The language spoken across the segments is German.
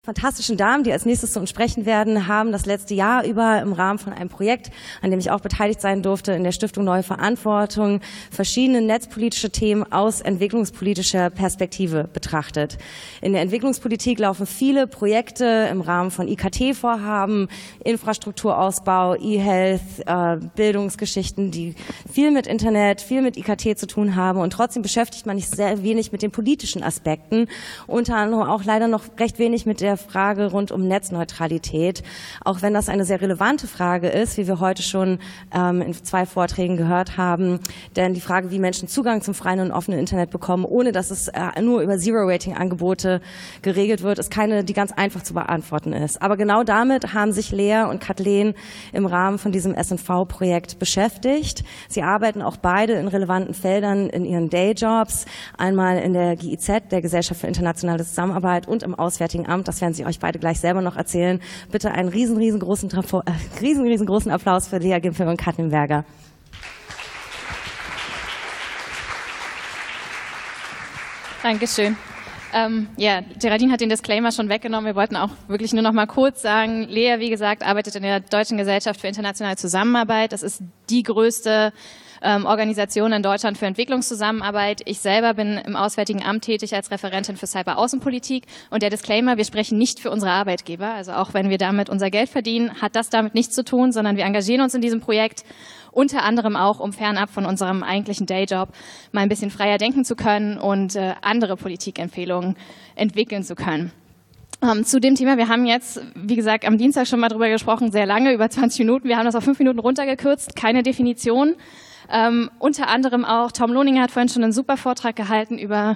Fantastischen Damen, die als nächstes zu uns sprechen werden, haben das letzte Jahr über im Rahmen von einem Projekt, an dem ich auch beteiligt sein durfte, in der Stiftung Neue Verantwortung, verschiedene netzpolitische Themen aus entwicklungspolitischer Perspektive betrachtet. In der Entwicklungspolitik laufen viele Projekte im Rahmen von IKT-Vorhaben, Infrastrukturausbau, E-Health, Bildungsgeschichten, die viel mit Internet, viel mit IKT zu tun haben. Und trotzdem beschäftigt man sich sehr wenig mit den politischen Aspekten, unter anderem auch leider noch recht wenig mit der Frage rund um Netzneutralität, auch wenn das eine sehr relevante Frage ist, wie wir heute schon in 2 Vorträgen gehört haben. Denn die Frage, wie Menschen Zugang zum freien und offenen Internet bekommen, ohne dass es nur über Zero-Rating-Angebote geregelt wird, ist keine, die ganz einfach zu beantworten ist. Aber genau damit haben sich Lea und Kathleen im Rahmen von diesem SNV-Projekt beschäftigt. Sie arbeiten auch beide in relevanten Feldern in ihren Dayjobs, einmal in der GIZ, der Gesellschaft für internationale Zusammenarbeit, und im Auswärtigen Amt. Das werden Sie euch beide gleich selber noch erzählen. Bitte einen riesengroßen Applaus für Lea Gimpel und Kathleen Berger. Dankeschön. Geraldine hat den Disclaimer schon weggenommen. Wir wollten auch wirklich nur noch mal kurz sagen, Lea, wie gesagt, arbeitet in der Deutschen Gesellschaft für internationale Zusammenarbeit. Das ist die größte Organisation in Deutschland für Entwicklungszusammenarbeit. Ich selber bin im Auswärtigen Amt tätig als Referentin für Cyberaußenpolitik. Und der Disclaimer, wir sprechen nicht für unsere Arbeitgeber. Also auch wenn wir damit unser Geld verdienen, hat das damit nichts zu tun, sondern wir engagieren uns in diesem Projekt unter anderem auch, um fernab von unserem eigentlichen Dayjob mal ein bisschen freier denken zu können und andere Politikempfehlungen entwickeln zu können. Zu dem Thema, wir haben jetzt, wie gesagt, am Dienstag schon mal drüber gesprochen, sehr lange, über 20 Minuten. Wir haben das auf 5 Minuten runtergekürzt, keine Definition. Unter anderem auch, Tom Lohninger hat vorhin schon einen super Vortrag gehalten über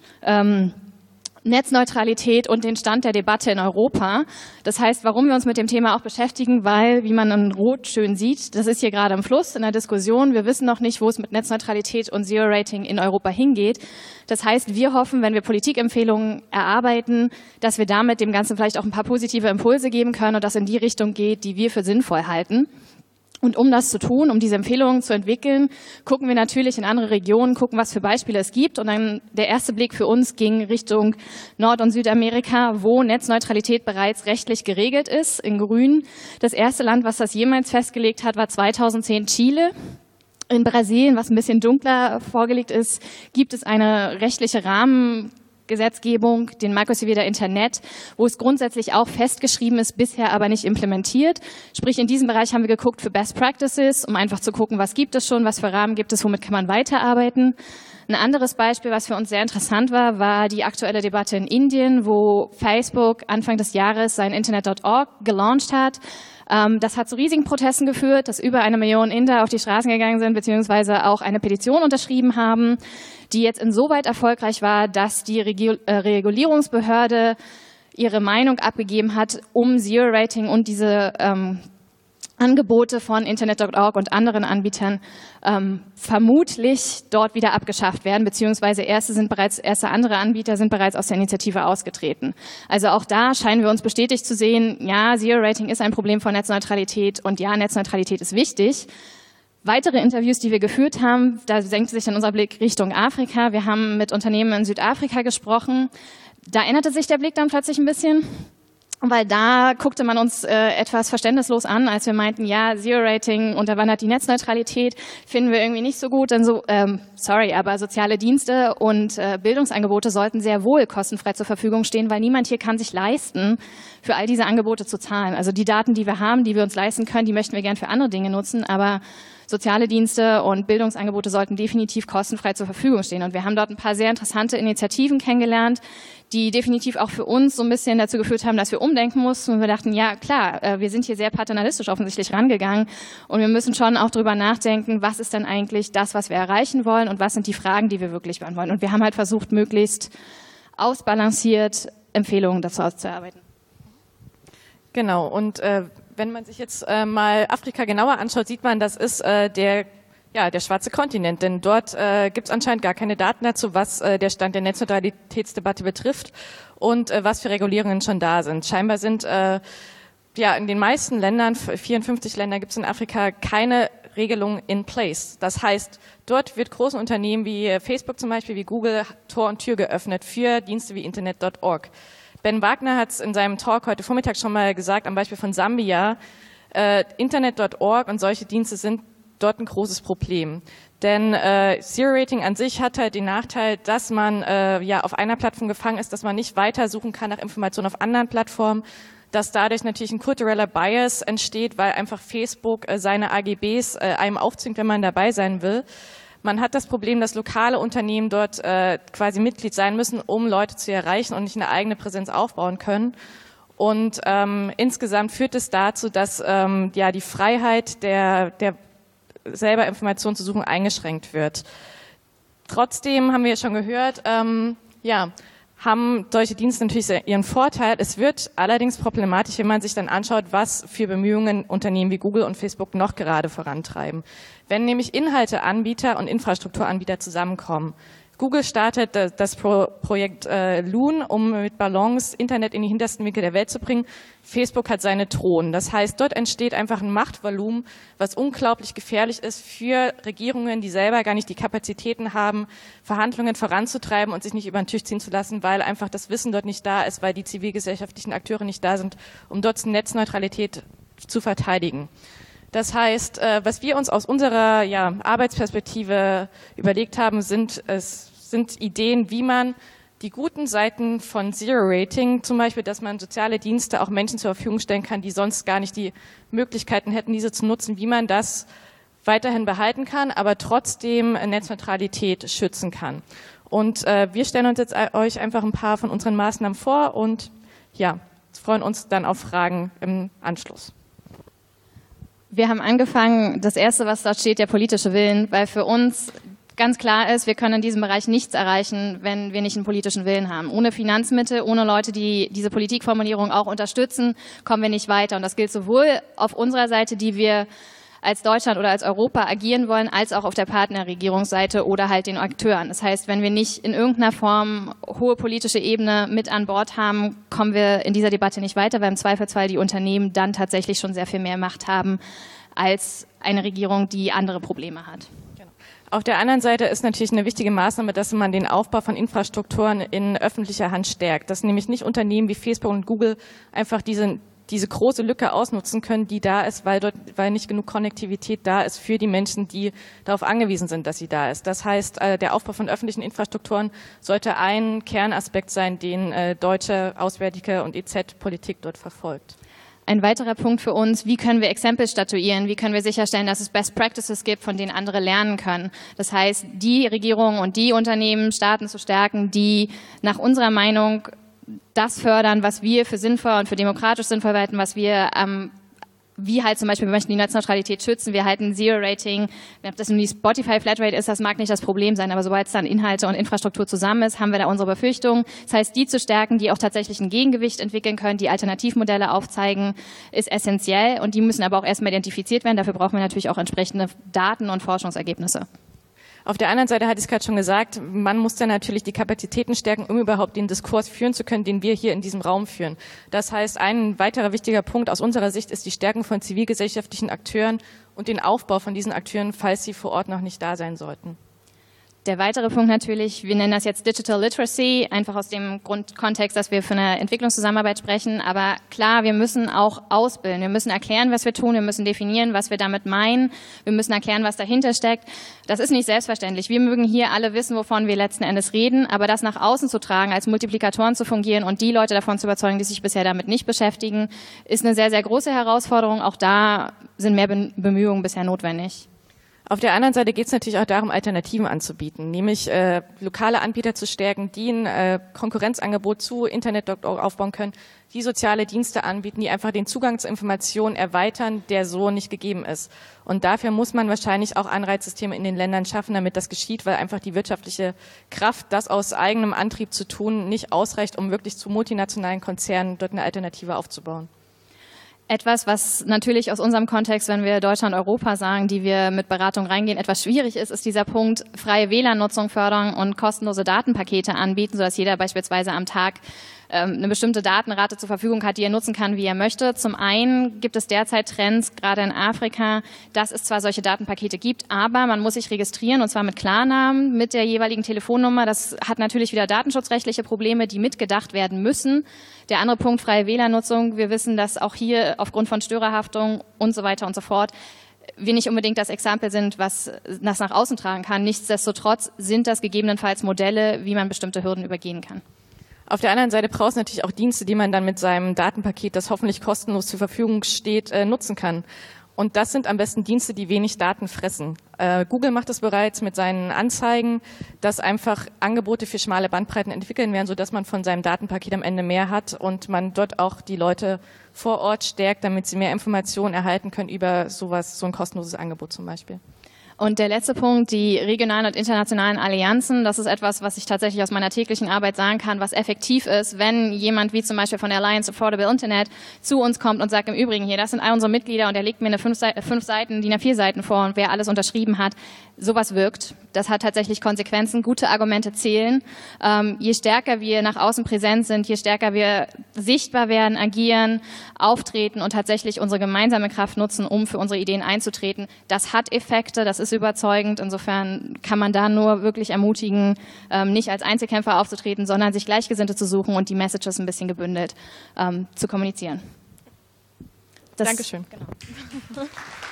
Netzneutralität und den Stand der Debatte in Europa. Das heißt, warum wir uns mit dem Thema auch beschäftigen, weil, wie man in Rot schön sieht, das ist hier gerade im Fluss in der Diskussion. Wir wissen noch nicht, wo es mit Netzneutralität und Zero-Rating in Europa hingeht. Das heißt, wir hoffen, wenn wir Politikempfehlungen erarbeiten, dass wir damit dem Ganzen vielleicht auch ein paar positive Impulse geben können und das in die Richtung geht, die wir für sinnvoll halten. Und um das zu tun, um diese Empfehlungen zu entwickeln, gucken wir natürlich in andere Regionen, gucken, was für Beispiele es gibt. Und dann der erste Blick für uns ging Richtung Nord- und Südamerika, wo Netzneutralität bereits rechtlich geregelt ist, in Grün. Das erste Land, was das jemals festgelegt hat, war 2010 Chile. In Brasilien, was ein bisschen dunkler vorgelegt ist, gibt es eine rechtliche Rahmengesetzgebung, den Marco Civil del Internet, wo es grundsätzlich auch festgeschrieben ist, bisher aber nicht implementiert. Sprich, in diesem Bereich haben wir geguckt für Best Practices, um einfach zu gucken, was gibt es schon, was für Rahmen gibt es, womit kann man weiterarbeiten. Ein anderes Beispiel, was für uns sehr interessant war, war die aktuelle Debatte in Indien, wo Facebook Anfang des Jahres sein Internet.org gelauncht hat. Das hat zu riesigen Protesten geführt, dass über 1 Million Inder auf die Straßen gegangen sind, beziehungsweise auch eine Petition unterschrieben haben, die jetzt insoweit erfolgreich war, dass die Regulierungsbehörde ihre Meinung abgegeben hat, um Zero-Rating und diese Angebote von Internet.org und anderen Anbietern vermutlich dort wieder abgeschafft werden, beziehungsweise erste andere Anbieter sind bereits aus der Initiative ausgetreten. Also auch da scheinen wir uns bestätigt zu sehen, ja, Zero-Rating ist ein Problem von Netzneutralität und ja, Netzneutralität ist wichtig. Weitere Interviews, die wir geführt haben, da senkt sich dann unser Blick Richtung Afrika. Wir haben mit Unternehmen in Südafrika gesprochen. Da änderte sich der Blick dann plötzlich ein bisschen, weil da guckte man uns etwas verständnislos an, als wir meinten, ja, Zero-Rating unterwandert die Netzneutralität, finden wir irgendwie nicht so gut. Dann so, aber soziale Dienste und Bildungsangebote sollten sehr wohl kostenfrei zur Verfügung stehen, weil niemand hier kann sich leisten, für all diese Angebote zu zahlen. Also die Daten, die wir haben, die wir uns leisten können, die möchten wir gern für andere Dinge nutzen, aber soziale Dienste und Bildungsangebote sollten definitiv kostenfrei zur Verfügung stehen. Und wir haben dort ein paar sehr interessante Initiativen kennengelernt, die definitiv auch für uns so ein bisschen dazu geführt haben, dass wir umdenken mussten. Und wir dachten, ja klar, wir sind hier sehr paternalistisch offensichtlich rangegangen und wir müssen schon auch drüber nachdenken, was ist denn eigentlich das, was wir erreichen wollen und was sind die Fragen, die wir wirklich beantworten. Und wir haben halt versucht, möglichst ausbalanciert Empfehlungen dazu auszuarbeiten. Genau, und wenn man sich jetzt mal Afrika genauer anschaut, sieht man, das ist der schwarze Kontinent, denn dort gibt es anscheinend gar keine Daten dazu, was der Stand der Netzneutralitätsdebatte betrifft und was für Regulierungen schon da sind. Scheinbar sind in den meisten Ländern, 54 Länder gibt es in Afrika, keine Regelung in place. Das heißt, dort wird großen Unternehmen wie Facebook zum Beispiel, wie Google, Tor und Tür geöffnet für Dienste wie Internet.org. Ben Wagner hat es in seinem Talk heute Vormittag schon mal gesagt, am Beispiel von Sambia, Internet.org und solche Dienste sind dort ein großes Problem. Denn Zero-Rating an sich hat halt den Nachteil, dass man auf einer Plattform gefangen ist, dass man nicht weiter suchen kann nach Informationen auf anderen Plattformen, dass dadurch natürlich ein kultureller Bias entsteht, weil einfach Facebook seine AGBs einem aufzwingt, wenn man dabei sein will. Man hat das Problem, dass lokale Unternehmen dort quasi Mitglied sein müssen, um Leute zu erreichen und nicht eine eigene Präsenz aufbauen können. Und insgesamt führt es dazu, dass die Freiheit der selber Informationen zu suchen eingeschränkt wird. Trotzdem haben wir ja schon gehört, haben solche Dienste natürlich ihren Vorteil. Es wird allerdings problematisch, wenn man sich dann anschaut, was für Bemühungen Unternehmen wie Google und Facebook noch gerade vorantreiben. Wenn nämlich Inhalteanbieter und Infrastrukturanbieter zusammenkommen. Google startet das Projekt Loon, um mit Ballons Internet in die hintersten Winkel der Welt zu bringen. Facebook hat seine Thron. Das heißt, dort entsteht einfach ein Machtvolumen, was unglaublich gefährlich ist für Regierungen, die selber gar nicht die Kapazitäten haben, Verhandlungen voranzutreiben und sich nicht über den Tisch ziehen zu lassen, weil einfach das Wissen dort nicht da ist, weil die zivilgesellschaftlichen Akteure nicht da sind, um dort Netzneutralität zu verteidigen. Das heißt, was wir uns aus unserer Arbeitsperspektive überlegt haben, sind Ideen, wie man die guten Seiten von Zero-Rating, zum Beispiel, dass man soziale Dienste auch Menschen zur Verfügung stellen kann, die sonst gar nicht die Möglichkeiten hätten, diese zu nutzen, wie man das weiterhin behalten kann, aber trotzdem Netzneutralität schützen kann. Und wir stellen uns jetzt euch einfach ein paar von unseren Maßnahmen vor und freuen uns dann auf Fragen im Anschluss. Wir haben angefangen, das Erste, was dort steht, der politische Willen, weil für uns ganz klar ist, wir können in diesem Bereich nichts erreichen, wenn wir nicht einen politischen Willen haben. Ohne Finanzmittel, ohne Leute, die diese Politikformulierung auch unterstützen, kommen wir nicht weiter. Und das gilt sowohl auf unserer Seite, die wir als Deutschland oder als Europa agieren wollen, als auch auf der Partnerregierungsseite oder halt den Akteuren. Das heißt, wenn wir nicht in irgendeiner Form hohe politische Ebene mit an Bord haben, kommen wir in dieser Debatte nicht weiter, weil im Zweifelsfall die Unternehmen dann tatsächlich schon sehr viel mehr Macht haben als eine Regierung, die andere Probleme hat. Auf der anderen Seite ist natürlich eine wichtige Maßnahme, dass man den Aufbau von Infrastrukturen in öffentlicher Hand stärkt. Dass nämlich nicht Unternehmen wie Facebook und Google einfach diese große Lücke ausnutzen können, die da ist, weil nicht genug Konnektivität da ist für die Menschen, die darauf angewiesen sind, dass sie da ist. Das heißt, der Aufbau von öffentlichen Infrastrukturen sollte ein Kernaspekt sein, den deutsche Auswärtige und EZ-Politik dort verfolgt. Ein weiterer Punkt für uns, wie können wir Exempel statuieren, wie können wir sicherstellen, dass es Best Practices gibt, von denen andere lernen können. Das heißt, die Regierungen und die Unternehmen, Staaten zu stärken, die nach unserer Meinung das fördern, was wir für sinnvoll und für demokratisch sinnvoll halten, was wir wie halt zum Beispiel, wir möchten die Netzneutralität schützen, wir halten Zero-Rating, ob das nun die Spotify-Flatrate ist, das mag nicht das Problem sein, aber sobald es dann Inhalte und Infrastruktur zusammen ist, haben wir da unsere Befürchtungen. Das heißt, die zu stärken, die auch tatsächlich ein Gegengewicht entwickeln können, die Alternativmodelle aufzeigen, ist essentiell und die müssen aber auch erstmal identifiziert werden. Dafür brauchen wir natürlich auch entsprechende Daten und Forschungsergebnisse. Auf der anderen Seite hatte ich es gerade schon gesagt, man muss dann natürlich die Kapazitäten stärken, um überhaupt den Diskurs führen zu können, den wir hier in diesem Raum führen. Das heißt, ein weiterer wichtiger Punkt aus unserer Sicht ist die Stärkung von zivilgesellschaftlichen Akteuren und den Aufbau von diesen Akteuren, falls sie vor Ort noch nicht da sein sollten. Der weitere Punkt natürlich, wir nennen das jetzt Digital Literacy, einfach aus dem Kontext, dass wir für eine Entwicklungszusammenarbeit sprechen. Aber klar, wir müssen auch ausbilden. Wir müssen erklären, was wir tun. Wir müssen definieren, was wir damit meinen. Wir müssen erklären, was dahinter steckt. Das ist nicht selbstverständlich. Wir mögen hier alle wissen, wovon wir letzten Endes reden. Aber das nach außen zu tragen, als Multiplikatoren zu fungieren und die Leute davon zu überzeugen, die sich bisher damit nicht beschäftigen, ist eine sehr, sehr große Herausforderung. Auch da sind mehr Bemühungen bisher notwendig. Auf der anderen Seite geht es natürlich auch darum, Alternativen anzubieten, nämlich lokale Anbieter zu stärken, die ein Konkurrenzangebot zu Internet.org aufbauen können, die soziale Dienste anbieten, die einfach den Zugang zu Informationen erweitern, der so nicht gegeben ist. Und dafür muss man wahrscheinlich auch Anreizsysteme in den Ländern schaffen, damit das geschieht, weil einfach die wirtschaftliche Kraft, das aus eigenem Antrieb zu tun, nicht ausreicht, um wirklich zu multinationalen Konzernen dort eine Alternative aufzubauen. Etwas, was natürlich aus unserem Kontext, wenn wir Deutschland, Europa sagen, die wir mit Beratung reingehen, etwas schwierig ist, ist dieser Punkt freie WLAN-Nutzung fördern und kostenlose Datenpakete anbieten, sodass jeder beispielsweise am Tag eine bestimmte Datenrate zur Verfügung hat, die er nutzen kann, wie er möchte. Zum einen gibt es derzeit Trends, gerade in Afrika, dass es zwar solche Datenpakete gibt, aber man muss sich registrieren, und zwar mit Klarnamen, mit der jeweiligen Telefonnummer. Das hat natürlich wieder datenschutzrechtliche Probleme, die mitgedacht werden müssen. Der andere Punkt, freie WLAN-Nutzung. Wir wissen, dass auch hier aufgrund von Störerhaftung und so weiter und so fort wir nicht unbedingt das Exempel sind, was das nach außen tragen kann. Nichtsdestotrotz sind das gegebenenfalls Modelle, wie man bestimmte Hürden übergehen kann. Auf der anderen Seite braucht es natürlich auch Dienste, die man dann mit seinem Datenpaket, das hoffentlich kostenlos zur Verfügung steht, nutzen kann. Und das sind am besten Dienste, die wenig Daten fressen. Google macht es bereits mit seinen Anzeigen, dass einfach Angebote für schmale Bandbreiten entwickeln werden, sodass man von seinem Datenpaket am Ende mehr hat und man dort auch die Leute vor Ort stärkt, damit sie mehr Informationen erhalten können über so ein kostenloses Angebot zum Beispiel. Und der letzte Punkt, die regionalen und internationalen Allianzen, das ist etwas, was ich tatsächlich aus meiner täglichen Arbeit sagen kann, was effektiv ist, wenn jemand wie zum Beispiel von der Alliance Affordable Internet zu uns kommt und sagt, im Übrigen hier, das sind all unsere Mitglieder und er legt mir eine 5 Seiten, DIN A4 Seiten vor und wer alles unterschrieben hat. Sowas wirkt. Das hat tatsächlich Konsequenzen. Gute Argumente zählen. Je stärker wir nach außen präsent sind, je stärker wir sichtbar werden, agieren, auftreten und tatsächlich unsere gemeinsame Kraft nutzen, um für unsere Ideen einzutreten, das hat Effekte, das ist überzeugend. Insofern kann man da nur wirklich ermutigen, nicht als Einzelkämpfer aufzutreten, sondern sich Gleichgesinnte zu suchen und die Messages ein bisschen gebündelt zu kommunizieren. Dankeschön. Genau.